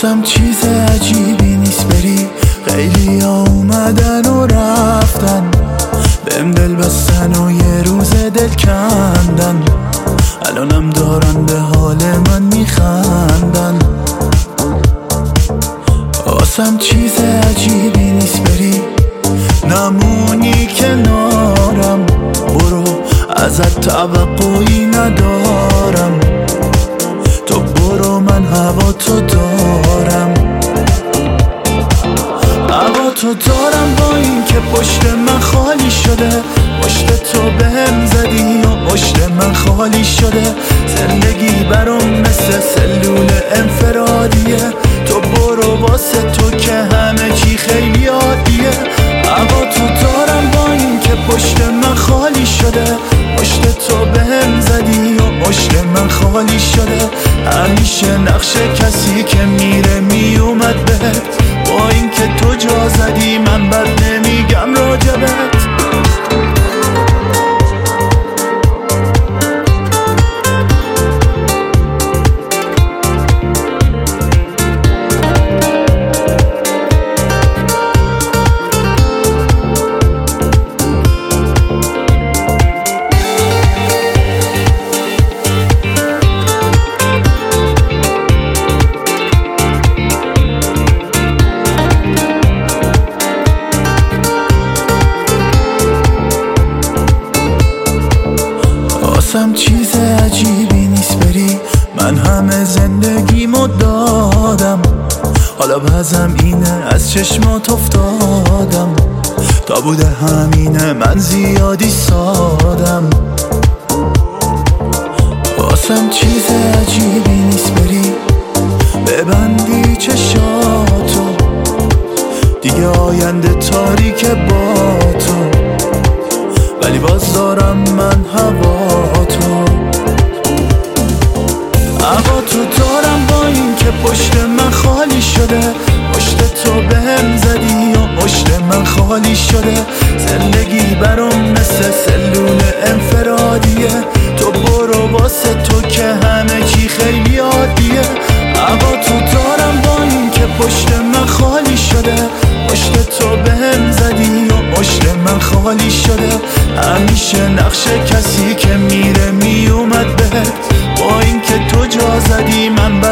واسم چیز عجیبی نیست بری، خیلی ها اومدن و رفتن، بهم دل بستن و یه روز دل کندن، الانم دارن به حال من میخندن. واسم چیز عجیبی نیست بری، نمونی کنارم، برو ازت توقعی ندارم، تو برو من هوا تو دارم، هوا تو دارم، با این که پشت من خالی شده، پشت تو بهم زدی و پشت من خالی شده، زندگی برام مثل سلول انفرادیه، تو برو واسه تو که همه چی خیلی عادیه، هوا تو دارم، با این که پشت من خالی شده، پشت تو بهم زدی و پشت من خالی شده، همیشه نقش کسی که میره میومد بهت، با این که تو جا زدی من بد نمیگم راجبت. واسم چیز عجیبی نیست بری، من همه زندگیمو دادم، حالا بازم اینه از چشمات افتادم، تا بوده همینه من زیادی سادم. واسم چیز عجیبی نیست بری، ببندی چشاتو، دیگه آینده تاریک با تو، ولی باز دارم من هوا تو دارم، با این که پشت من خالی شده، پشت تو بهم زدی و پشت من خالی شده، زندگی برام مثل سلول انفرادیه، تو برو واسه تو که همه چی خیلی عادیه، هوا تو دارم، با این که پشت من خالی شده، پشت تو بهم زدی و پشت من خالی شده، همیشه نقش کسی که میره میومد بهت، با این که تو جا زدی من